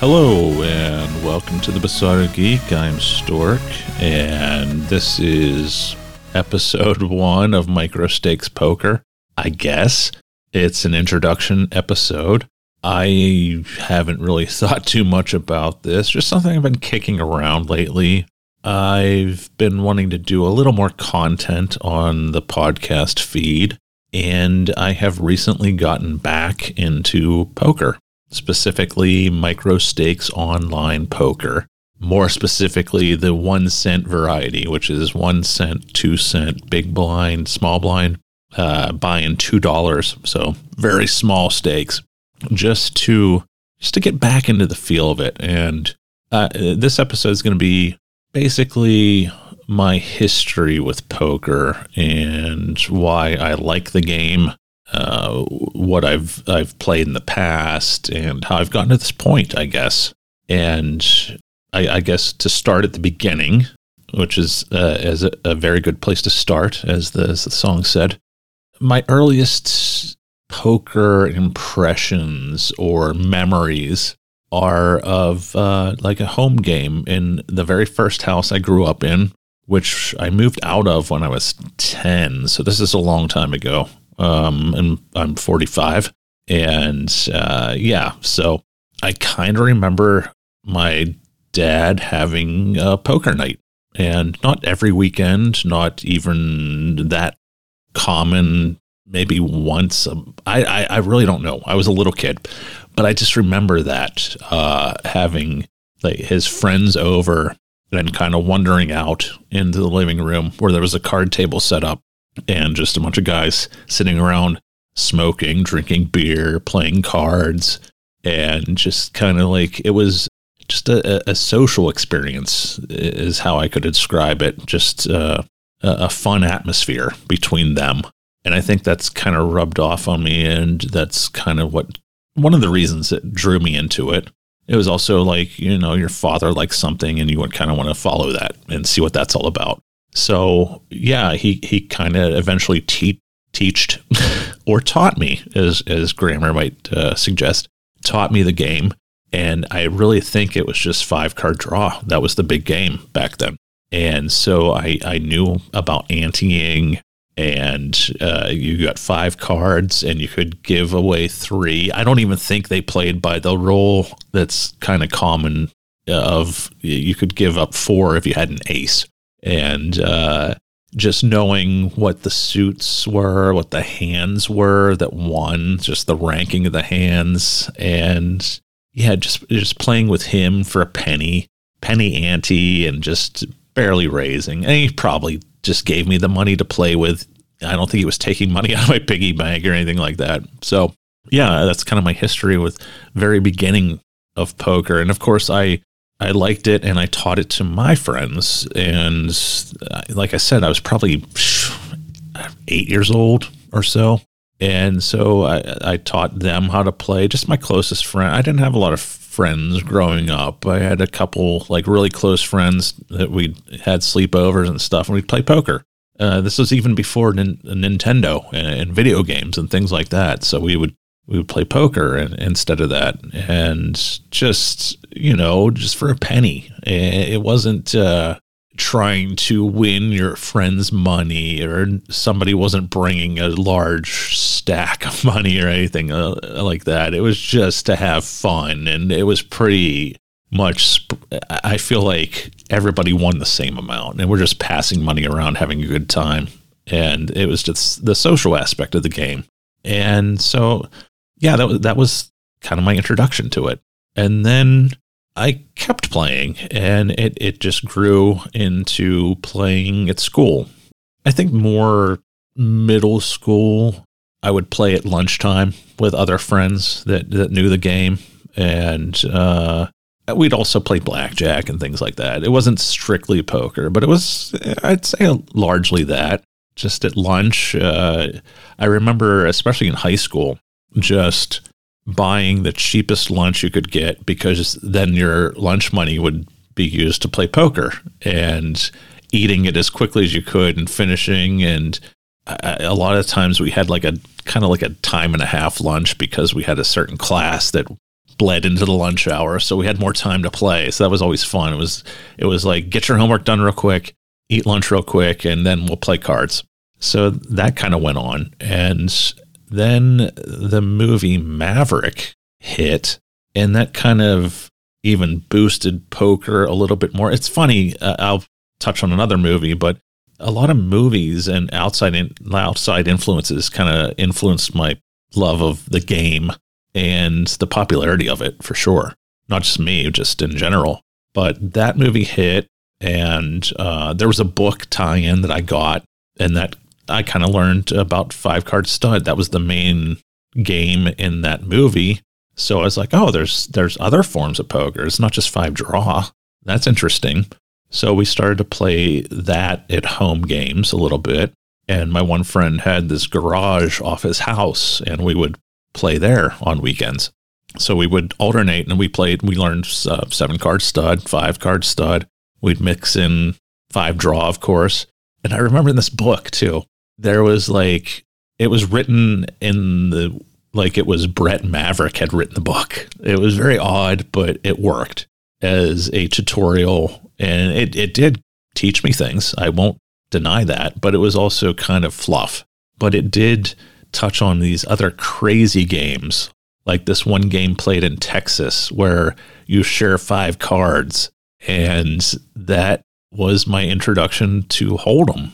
Hello and welcome to the Bizarre Geek. I'm Stork, and this is episode 1 of Micro Stakes Poker. I guess it's an introduction episode. I haven't really thought too much about this, just something I've been kicking around lately. I've been wanting to do a little more content on the podcast feed, and I have recently gotten back into poker. Specifically, micro stakes online poker. More specifically, the 1 cent variety, which is 1 cent, 2 cent, big blind, small blind, buying $2. So very small stakes, just to get back into the feel of it. And this episode is going to be basically my history with poker and why I like the game. What I've played in the past and how I've gotten to this point, I guess. And I guess to start at the beginning, which is as a very good place to start, as the song said, my earliest poker impressions or memories are of like a home game in the very first house I grew up in, which I moved out of when I was 10. So this is a long time ago. And I'm 45. And, so I kind of remember my dad having a poker night, and not every weekend, not even that common, maybe once. I really don't know. I was a little kid, but I just remember that, having like his friends over and kind of wandering out into the living room where there was a card table set up. And just a bunch of guys sitting around smoking, drinking beer, playing cards, and just kind of like, it was just a social experience is how I could describe it. Just a fun atmosphere between them. And I think that's kind of rubbed off on me, and that's kind of one of the reasons that drew me into it. It was also like, your father likes something and you would kind of want to follow that and see what that's all about. So, yeah, he kind of eventually teached or taught me, as grammar might suggest, taught me the game. And I really think it was just 5-card draw. That was the big game back then. And so I knew about anteing, and you got 5 cards and you could give away 3. I don't even think they played by the rule that's kind of common of you could give up 4 if you had an ace. And just knowing what the suits were, what the hands were that won, just the ranking of the hands. And yeah, just playing with him for a penny ante, and just barely raising. And he probably just gave me the money to play with. I don't think he was taking money out of my piggy bank or anything like that. So yeah, that's kind of my history with very beginning of poker. And of course, I liked it, and I taught it to my friends. And like I said, I was probably 8 years old or so. And so I taught them how to play, just my closest friend. I didn't have a lot of friends growing up. I had a couple like really close friends that we had sleepovers and stuff, and we'd play poker. This was even before Nintendo and video games and things like that. So we would play poker instead of that, and just for a penny. It wasn't trying to win your friend's money, or somebody wasn't bringing a large stack of money or anything like that. It was just to have fun, and it was pretty much, I feel like everybody won the same amount, and we're just passing money around, having a good time. And it was just the social aspect of the game. And so, yeah, that was kind of my introduction to it. And then I kept playing, and it just grew into playing at school. I think more middle school, I would play at lunchtime with other friends that knew the game. And we'd also play blackjack and things like that. It wasn't strictly poker, but it was, I'd say, largely that. Just at lunch, I remember, especially in high school, just buying the cheapest lunch you could get, because then your lunch money would be used to play poker, and eating it as quickly as you could and finishing. And a lot of times we had like a kind of like a time and a half lunch, because we had a certain class that bled into the lunch hour, so we had more time to play. So that was always fun. It was like, get your homework done real quick, eat lunch real quick, and then we'll play cards. So that kind of went on. And then the movie Maverick hit, and that kind of even boosted poker a little bit more. It's funny, I'll touch on another movie, but a lot of movies and outside influences kind of influenced my love of the game and the popularity of it, for sure. Not just me, just in general. But that movie hit, and there was a book tie-in that I got, and that I kind of learned about 5-card stud. That was the main game in that movie. So I was like, oh, there's other forms of poker. It's not just 5-draw. That's interesting. So we started to play that at home games a little bit. And my one friend had this garage off his house, and we would play there on weekends. So we would alternate, and we learned 7-card stud, 5-card stud. We'd mix in 5-draw, of course. And I remember in this book too, there was like, it was written like it was Brett Maverick had written the book. It was very odd, but it worked as a tutorial, and it did teach me things. I won't deny that, but it was also kind of fluff. But it did touch on these other crazy games, like this one game played in Texas where you share 5 cards, and that was my introduction to Hold'em,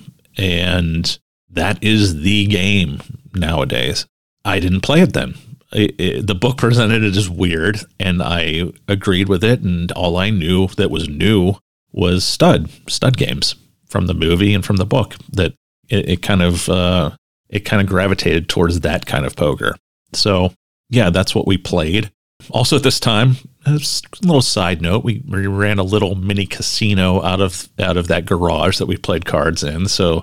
and that is the game nowadays. I didn't play it then. The book presented it as weird, and I agreed with it, and all I knew that was new was stud games from the movie and from the book. That it kind of gravitated towards that kind of poker. So yeah, that's what we played. Also at this time, a little side note, we ran a little mini casino out of that garage that we played cards in. So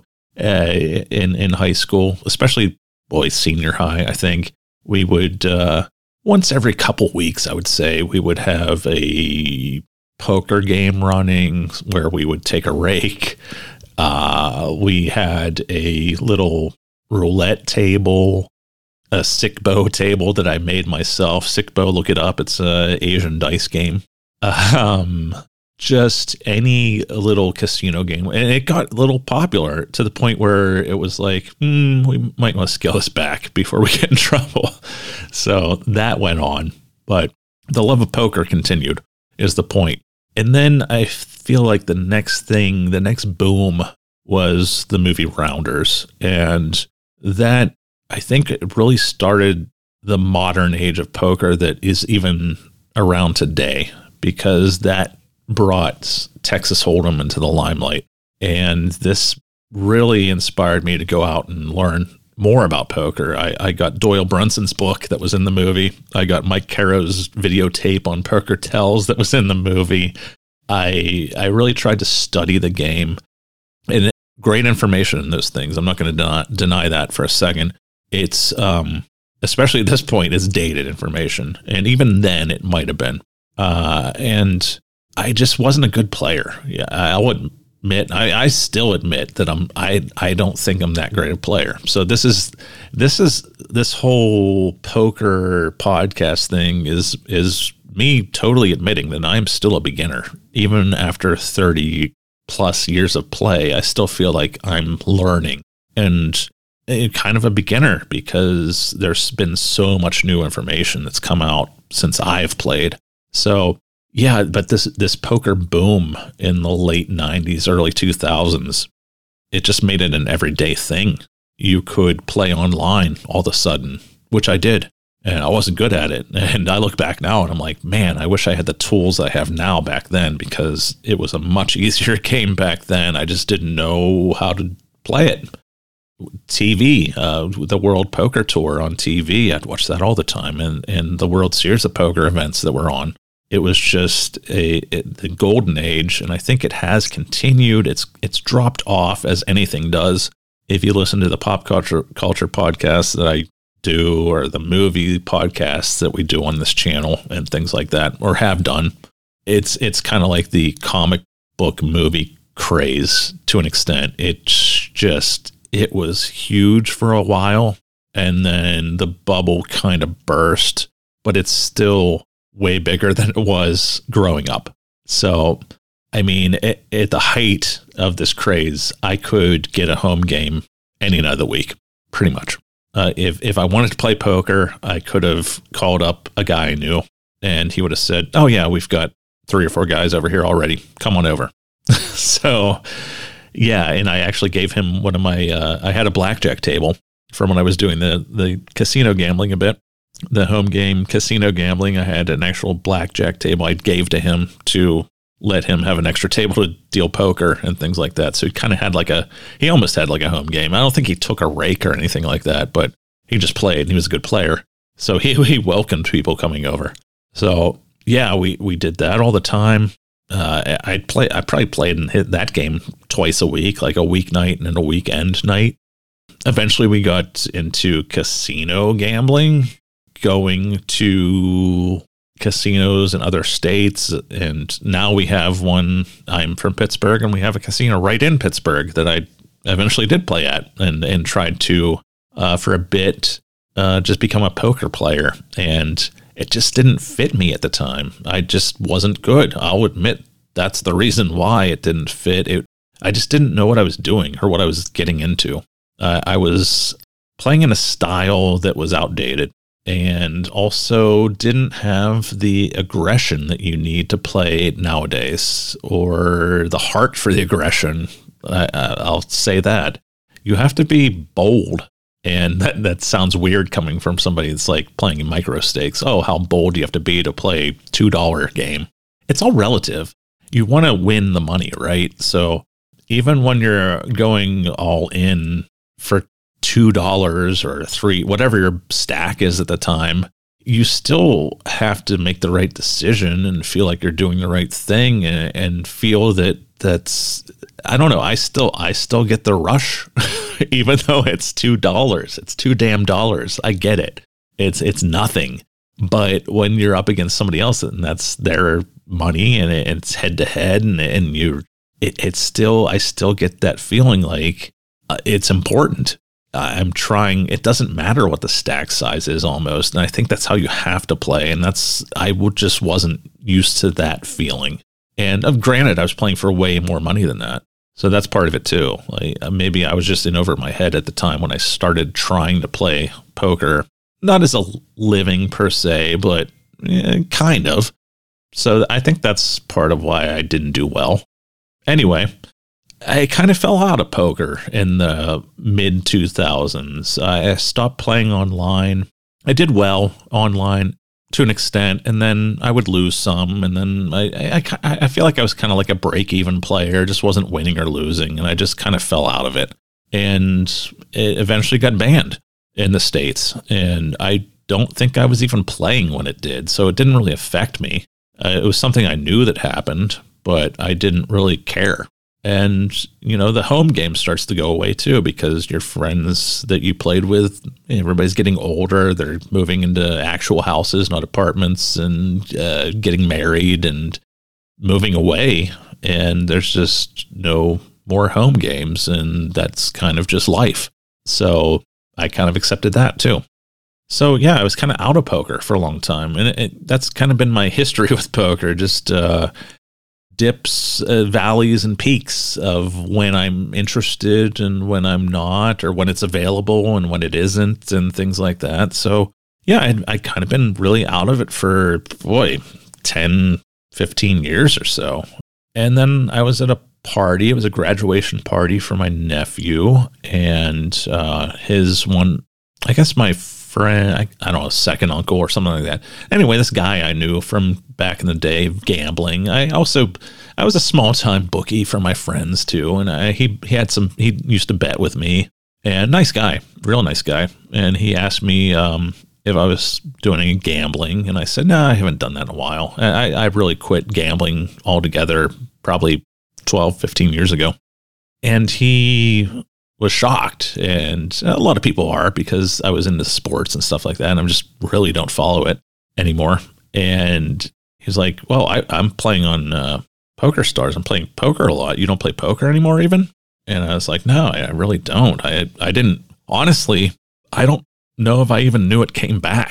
in high school, especially senior high, I think, we would once every couple weeks, I would say, we would have a poker game running where we would take a rake. We had a little roulette table, a sickbo table that I made myself. Sickbo, look it up. It's an Asian dice game. Just any little casino game. And it got a little popular to the point where it was like, we might want to scale this back before we get in trouble. So that went on. But the love of poker continued, is the point. And then I feel like the next boom was the movie Rounders. And that, I think, it really started the modern age of poker that is even around today, because that brought Texas Hold'em into the limelight. And this really inspired me to go out and learn more about poker. I got Doyle Brunson's book that was in the movie. I got Mike Caro's videotape on Poker Tells that was in the movie. I really tried to study the game, and great information in those things. I'm not going to deny that for a second. It's, especially at this point, it's dated information. And even then it might have been. And I just wasn't a good player. Yeah, I'll admit, I still admit that I don't think I'm that great a player. So this whole poker podcast thing is me totally admitting that I'm still a beginner. Even after 30 plus years of play, I still feel like I'm learning, and kind of a beginner, because there's been so much new information that's come out since I've played. So yeah, but this poker boom in the late 90s, early 2000s, it just made it an everyday thing. You could play online all of a sudden, which I did, and I wasn't good at it. And I look back now and I'm like, man, I wish I had the tools I have now back then, because it was a much easier game back then. I just didn't know how to play it. TV, the World Poker Tour on TV, I'd watch that all the time, and the World Series of Poker events that were on. It was just the golden age, and I think it has continued. It's dropped off, as anything does. If you listen to the pop culture podcasts that I do, or the movie podcasts that we do on this channel and things like that, or have done, it's kind of like the comic book movie craze to an extent. It was huge for a while, and then the bubble kind of burst, but it's still way bigger than it was growing up. So, I mean, at the height of this craze, I could get a home game any night of the week, pretty much. If I wanted to play poker, I could have called up a guy I knew, and he would have said, oh, yeah, we've got 3 or 4 guys over here already. Come on over. So, yeah, and I actually gave him one of my, I had a blackjack table from when I was doing the casino gambling a bit. The home game casino gambling, I had an actual blackjack table I gave to him to let him have an extra table to deal poker and things like that. So he kind of had he almost had like a home game. I don't think he took a rake or anything like that, but he just played and he was a good player. So he welcomed people coming over. So yeah, we did that all the time. I probably played and hit that game twice a week, like a weeknight and then a weekend night. Eventually we got into casino gambling, going to casinos in other states, and now we have one. I'm from Pittsburgh, and we have a casino right in Pittsburgh that I eventually did play at and tried to for a bit just become a poker player, and it just didn't fit me at the time. I just wasn't good. I'll admit that's the reason why it didn't fit. I just didn't know what I was doing or what I was getting into. I was playing in a style that was outdated, and also didn't have the aggression that you need to play nowadays, or the heart for the aggression. I'll say that. You have to be bold, and that sounds weird coming from somebody that's like playing in micro stakes. Oh, how bold do you have to be to play $2 game? It's all relative. You want to win the money, right? So even when you're going all in for $2 or $3, whatever your stack is at the time, you still have to make the right decision and feel like you're doing the right thing, and feel that's, I don't know. I still get the rush, even though it's $2. It's $2 damn. I get it. It's nothing. But when you're up against somebody else and that's their money and it's head to head, and it's still, I still get that feeling like it's important. I'm trying. It doesn't matter what the stack size is almost. And I think that's how you have to play. And I just wasn't used to that feeling. And granted, I was playing for way more money than that. So that's part of it too. Like, maybe I was just in over my head at the time when I started trying to play poker, not as a living per se, but kind of. So I think that's part of why I didn't do well. Anyway, I kind of fell out of poker in the mid 2000s. I stopped playing online. I did well online to an extent, and then I would lose some, and then I feel like I was kind of like a break-even player, just wasn't winning or losing, and I just kind of fell out of it. And it eventually got banned in the States, and I don't think I was even playing when it did, so it didn't really affect me. It was something I knew that happened, but I didn't really care. And, the home game starts to go away too, because your friends that you played with, everybody's getting older. They're moving into actual houses, not apartments, and getting married and moving away. And there's just no more home games. And that's kind of just life. So I kind of accepted that too. So yeah, I was kind of out of poker for a long time. And that's kind of been my history with poker. Just, dips, valleys, and peaks of when I'm interested and when I'm not, or when it's available and when it isn't, and things like that. So yeah, I kind of been really out of it for 10, 15 years or so. And then I was at a party. It was a graduation party for my nephew, and his one, I guess my friend, I don't know, a second uncle or something like that. Anyway, this guy I knew from back in the day of gambling. I was a small time bookie for my friends too, and he used to bet with me. And nice guy, real nice guy. And he asked me if I was doing any gambling, and I said, no, I haven't done that in a while. I really quit gambling altogether probably 12, 15 years ago. And he was shocked, and a lot of people are, because I was into sports and stuff like that, and I just really don't follow it anymore. And he's like, well, I'm playing on Poker Stars. I'm playing poker a lot. You don't play poker anymore even? And I was like, no, I really don't. I didn't. Honestly, I don't know if I even knew it came back.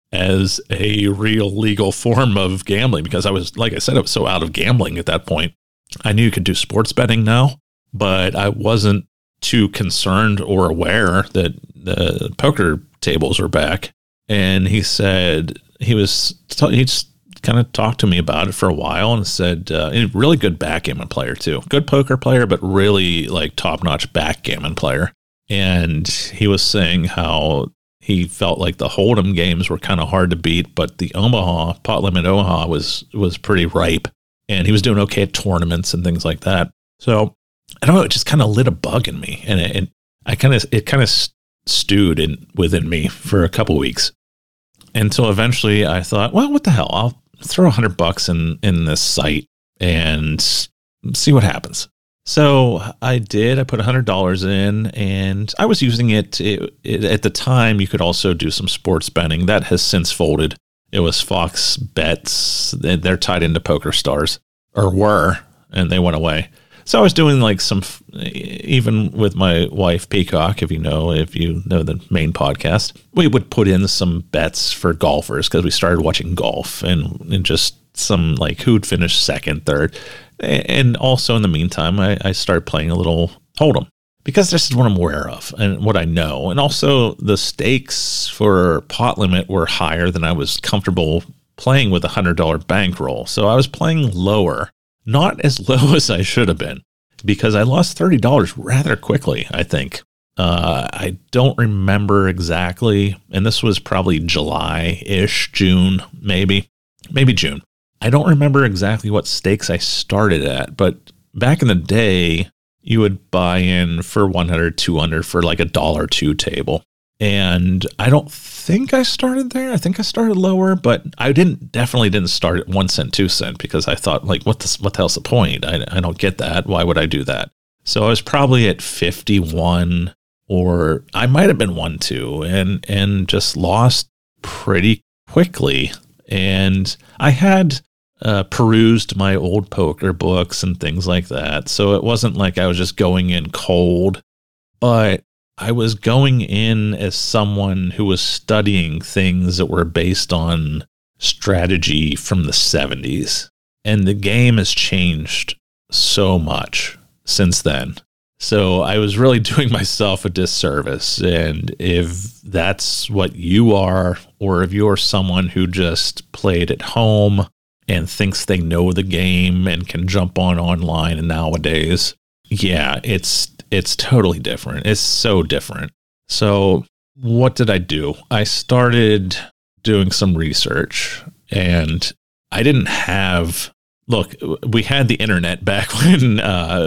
as a real legal form of gambling because I was, like I said, I was so out of gambling at that point. I knew you could do sports betting now, but I wasn't too concerned or aware that the poker tables were back. And he said he just kind of talked to me about it for a while and said, really good backgammon player too. Good poker player, but really like top-notch backgammon player. And he was saying how he felt like the Hold'em games were kind of hard to beat, but the Pot Limit Omaha was pretty ripe. And he was doing okay at tournaments and things like that. So I don't know, it just kind of lit a bug in me. And it kind of stewed within me for a couple weeks. Until eventually I thought, well, what the hell? I'll throw $100 in this site and see what happens. So I did. I put $100 in, and I was using it at the time. You could also do some sports betting. That has since folded. It was Fox Bets. They're tied into PokerStars, or were, and they went away. So I was doing like even with my wife Peacock, if you know the main podcast, we would put in some bets for golfers because we started watching golf and just some like who'd finish second, third. And also in the meantime, I started playing a little Hold'em because this is what I'm aware of and what I know. And also the stakes for pot limit were higher than I was comfortable playing with a $100 bankroll. So I was playing lower, not as low as I should have been because I lost $30 rather quickly, I think. I don't remember exactly. And this was probably July-ish, June, maybe June. I don't remember exactly what stakes I started at, but back in the day, you would buy in for 100, 200 for like $1.02 table. And I don't think I started there. I think I started lower, but I definitely didn't start at 1 cent, 2 cent because I thought like, what the hell's the point? I don't get that. Why would I do that? So I was probably at 51 or I might've been 1-2 and just lost pretty quickly. And I had perused my old poker books and things like that. So it wasn't like I was just going in cold, but I was going in as someone who was studying things that were based on strategy from the 70s. And the game has changed so much since then. So I was really doing myself a disservice. And if that's what you are, or if you're someone who just played at home and thinks they know the game and can jump on online and nowadays, yeah, it's totally different. It's so different. So what did I do? I started doing some research, and I didn't have, we had the internet back when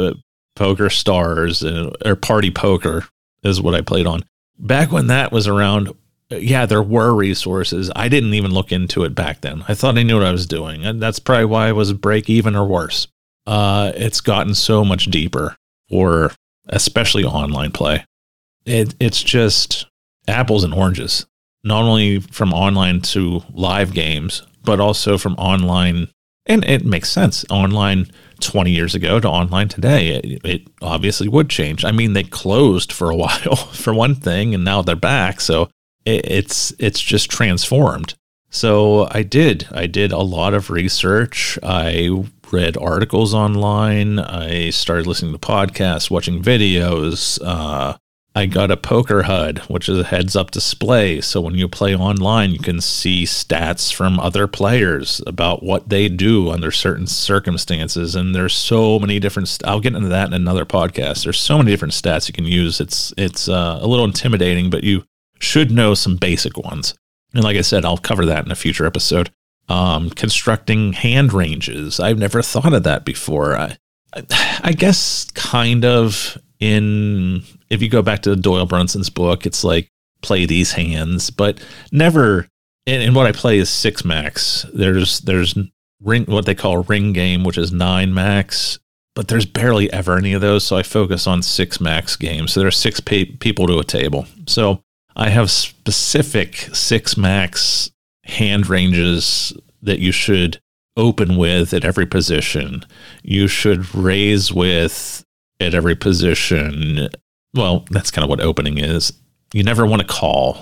PokerStars or Party Poker is what I played on. Back when that was around, yeah, there were resources. I didn't even look into it back then. I thought I knew what I was doing, and that's probably why I was break even or worse. It's gotten so much deeper for especially online play. It's just apples and oranges, not only from online to live games, but also from online. And it makes sense. Online 20 years ago to online today, it obviously would change. I mean, they closed for a while for one thing, and now they're back. So it's just transformed. So I did a lot of research. I read articles online. I started listening to podcasts, watching videos. I got a Poker HUD, which is a heads-up display. So when you play online, you can see stats from other players about what they do under certain circumstances. And there's so many different. I'll get into that in another podcast. There's so many different stats you can use. It's a little intimidating, but you should know some basic ones. And like I said, I'll cover that in a future episode. Constructing hand ranges. I've never thought of that before. I guess kind of if you go back to Doyle Brunson's book, it's like play these hands, but never. And what I play is 6 max. There's what they call ring game, which is 9 max, but there's barely ever any of those. So I focus on 6 max games. So there's 6 people to a table. So I have specific 6 max hand ranges that you should open with at every position. You should raise with at every position. Well, that's kind of what opening is. you never want to call.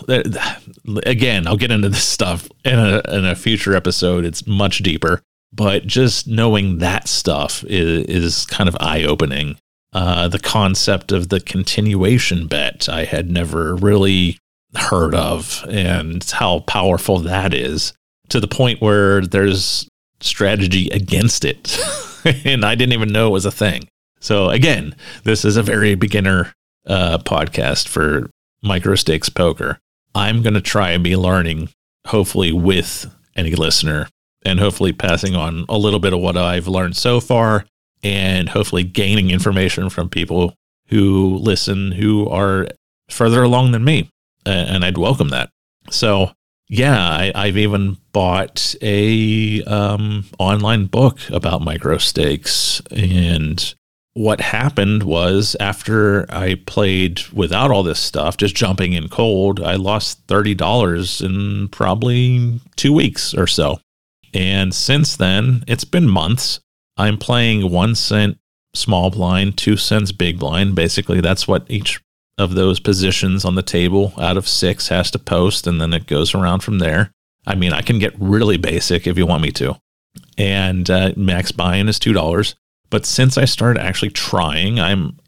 Again, I'll get into this stuff in a future episode. It's much deeper, but just knowing that stuff is kind of eye-opening. The concept of the continuation bet I had never really heard of, and how powerful that is, to the point where there's strategy against it. And I didn't even know it was a thing. So again, this is a very beginner podcast for Micro Stakes Poker. I'm going to try and be learning, hopefully with any listener, and hopefully passing on a little bit of what I've learned so far, and hopefully gaining information from people who listen, who are further along than me. And I'd welcome that. So yeah, I've even bought a online book about micro stakes. And what happened was, after I played without all this stuff, just jumping in cold, I lost $30 in probably 2 weeks or so. And since then, it's been months. I'm playing 1 cent small blind, 2 cents big blind. Basically, that's what each of those positions on the table out of 6 has to post, and then it goes around from there. I mean, I can get really basic if you want me to. And max buy-in is $2. But since I started actually trying, I'm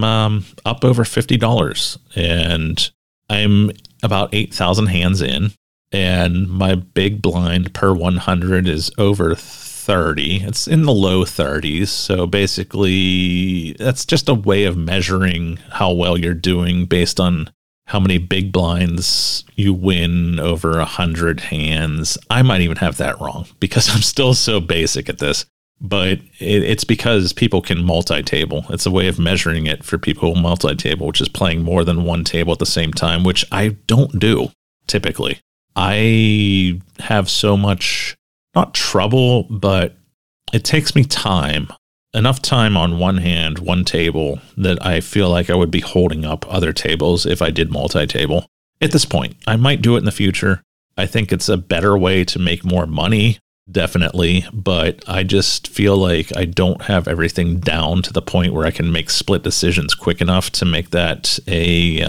up over $50, and I'm about 8,000 hands in, and my big blind per 100 is over 30. It's in the low 30s. So basically, that's just a way of measuring how well you're doing based on how many big blinds you win over 100 hands. I might even have that wrong because I'm still so basic at this. But it's because people can multi-table. It's a way of measuring it for people who multi-table, which is playing more than one table at the same time, which I don't do typically. I have so much, not trouble, but it takes me time, enough time on one hand, one table, that I feel like I would be holding up other tables if I did multi-table. At this point, I might do it in the future. I think it's a better way to make more money, definitely, but I just feel like I don't have everything down to the point where I can make split decisions quick enough to make that a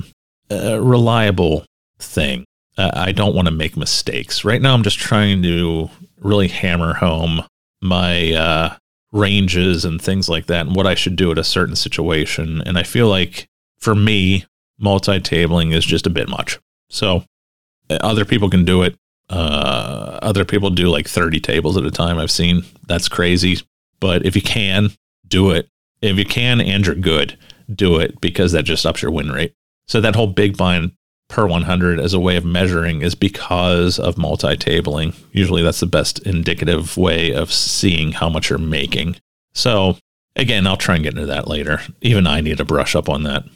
reliable thing. I don't want to make mistakes. Right now, I'm just trying to really hammer home my ranges and things like that, and what I should do at a certain situation. And I feel like, for me, multi-tabling is just a bit much. So other people can do it. Other people do like 30 tables at a time. I've seen. That's crazy. But if you can, do it. If you can and you're good, do it, because that just ups your win rate. So that whole big blind per 100 as a way of measuring is because of multi-tabling. Usually that's the best indicative way of seeing how much you're making. So again, I'll try and get into that later. Even I need to brush up on that.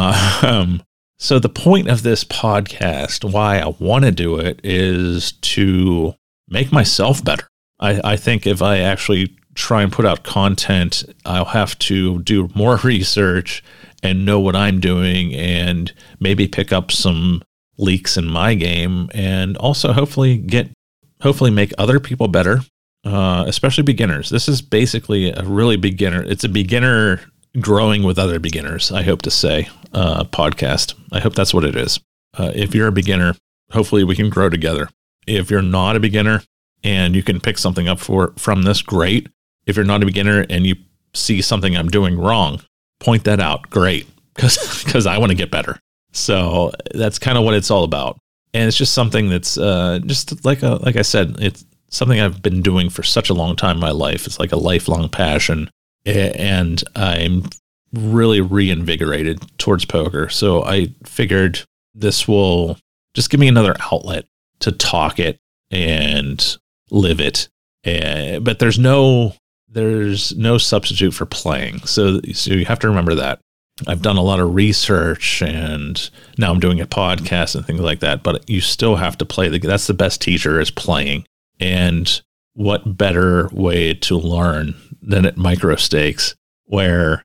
So the point of this podcast, why I want to do it, is to make myself better. I think if I actually try and put out content, I'll have to do more research and know what I'm doing, and maybe pick up some leaks in my game, and also hopefully make other people better, especially beginners. This is basically a really beginner. It's a beginner growing with other beginners, I hope to say, podcast. I hope that's what it is. If you're a beginner, hopefully we can grow together. If you're not a beginner and you can pick something up from this, great. If you're not a beginner and you see something I'm doing wrong, point that out. Great. Because I want to get better. So that's kind of what it's all about. And it's just something that's just like I said, it's something I've been doing for such a long time in my life. It's like a lifelong passion. And I'm really reinvigorated towards poker. So I figured this will just give me another outlet to talk it and live it. But there's no substitute for playing. So you have to remember that. I've done a lot of research, and now I'm doing a podcast and things like that, but you still have to play. That's the best teacher, is playing. And what better way to learn than at micro stakes, where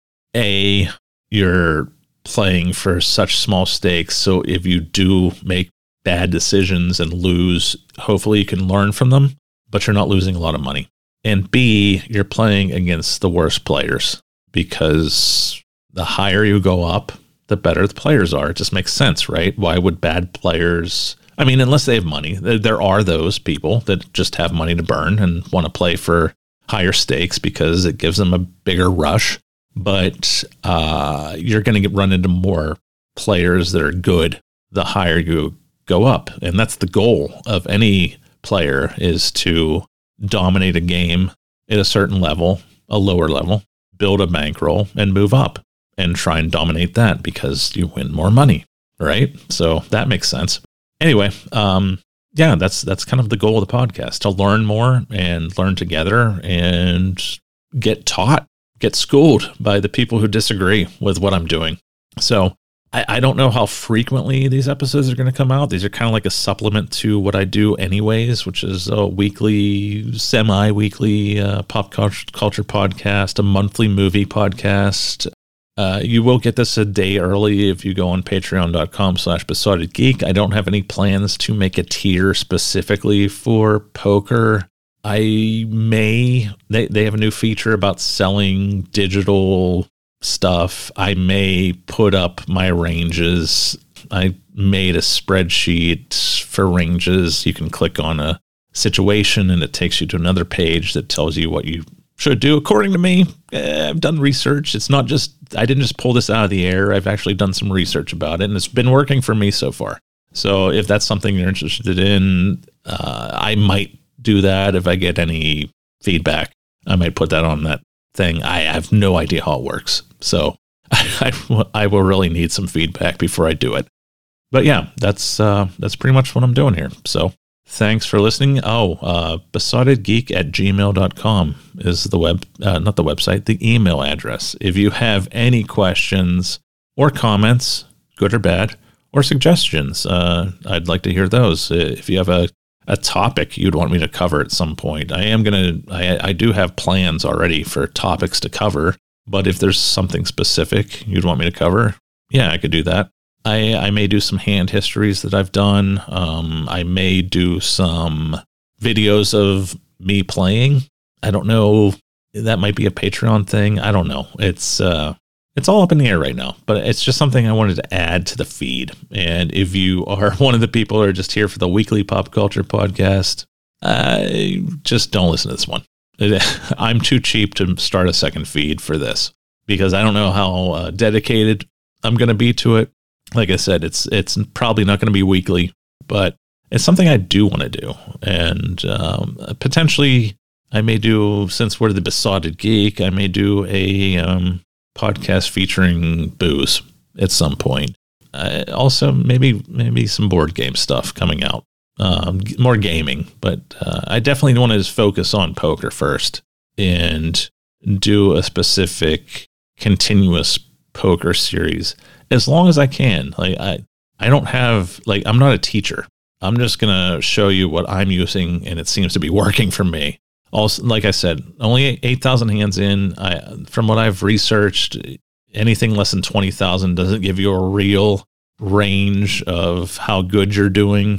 you're playing for such small stakes. So if you do make bad decisions and lose, hopefully you can learn from them, but you're not losing a lot of money. And B, you're playing against the worst players, because the higher you go up, the better the players are. It just makes sense, right? Why would bad players, I mean, unless they have money, there are those people that just have money to burn and want to play for higher stakes because it gives them a bigger rush. But you're going to run into more players that are good the higher you go up. And that's the goal of any player, is to dominate a game at a certain level, a lower level, build a bankroll, and move up and try and dominate that because you win more money, right? So that makes sense. Anyway, yeah, that's kind of the goal of the podcast, to learn more and learn together and get taught, get schooled by the people who disagree with what I'm doing. So I don't know how frequently these episodes are going to come out. These are kind of like a supplement to what I do anyways, which is a weekly, semi-weekly pop culture podcast, a monthly movie podcast. You will get this a day early if you go on patreon.com/besottedgeek. I don't have any plans to make a tier specifically for poker. They have a new feature about selling digital stuff. I may put up my ranges. I made a spreadsheet for ranges. You can click on a situation and it takes you to another page that tells you what you should do. According to me, I've done research. It's not just, I didn't just pull this out of the air. I've actually done some research about it, and it's been working for me so far. So if that's something you're interested in, I might do that. If I get any feedback, I might put that on that thing. I have no idea how it works. So I will really need some feedback before I do it. But yeah, that's pretty much what I'm doing here. So thanks for listening. besottedgeek@gmail.com is the not the website, the email address. If you have any questions or comments, good or bad, or suggestions, I'd like to hear those. If you have a topic you'd want me to cover at some point, I do have plans already for topics to cover, but if there's something specific you'd want me to cover, yeah, I could do that. I may do some hand histories that I've done. I may do some videos of me playing. I don't know. That might be a Patreon thing. I don't know. It's all up in the air right now, but it's just something I wanted to add to the feed. And if you are one of the people who are just here for the weekly pop culture podcast, just don't listen to this one. I'm too cheap to start a second feed for this because I don't know how dedicated I'm going to be to it. Like I said, it's probably not going to be weekly, but it's something I do want to do. And potentially I may do, since we're the Besotted Geek, I may do a podcast featuring booze at some point. Also, maybe some board game stuff coming out. More gaming, but I definitely want to just focus on poker first and do a specific continuous poker series as long as I can. Like I don't have, like, I'm not a teacher. I'm just going to show you what I'm using, and it seems to be working for me. Also, like I said, only 8,000 hands in. From what I've researched, anything less than 20,000 doesn't give you a real range of how good you're doing.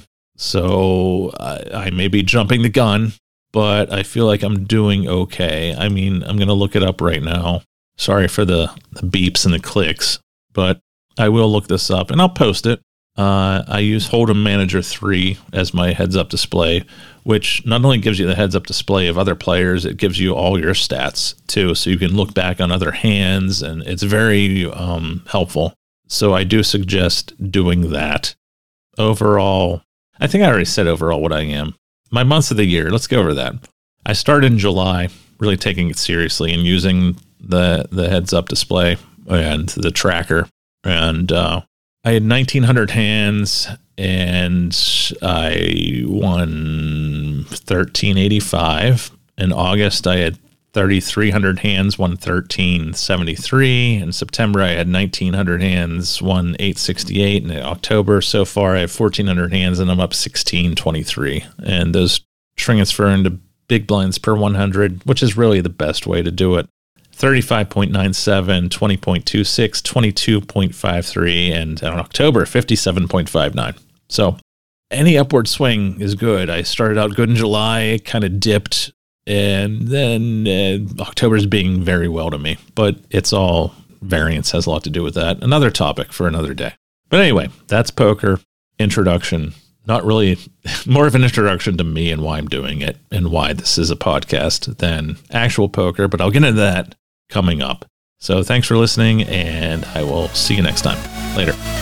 So I may be jumping the gun, but I feel like I'm doing okay. I mean, I'm going to look it up right now. Sorry for the beeps and the clicks, but I will look this up and I'll post it. I use Hold'em Manager 3 as my heads-up display, which not only gives you the heads-up display of other players, it gives you all your stats too, so you can look back on other hands, and it's very helpful. So I do suggest doing that. Overall, I think I already said overall what I am. My months of the year, let's go over that. I started in July, really taking it seriously and using the heads-up display and the tracker, and I had 1,900 hands, and I won 1,385. In August, I had 3,300 hands, won 1,373. In September, I had 1,900 hands, won 868. And in October, so far, I have 1,400 hands, and I'm up 1,623. And those transfer into big blinds per 100, which is really the best way to do it. 35.97, 20.26, 22.53, and in October, 57.59. So any upward swing is good. I started out good in July, kind of dipped, and then October's being very well to me, but it's all variance has a lot to do with that. Another topic for another day. But anyway, that's poker. Introduction. Not really, more of an introduction to me and why I'm doing it and why this is a podcast than actual poker, but I'll get into that coming up. So thanks for listening, and I will see you next time. Later.